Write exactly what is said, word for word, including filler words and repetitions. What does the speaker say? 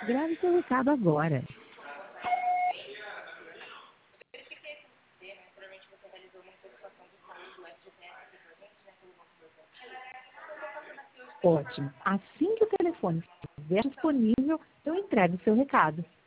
Grave seu recado agora. Ótimo. Assim que o telefone estiver disponível, eu entrego o seu recado.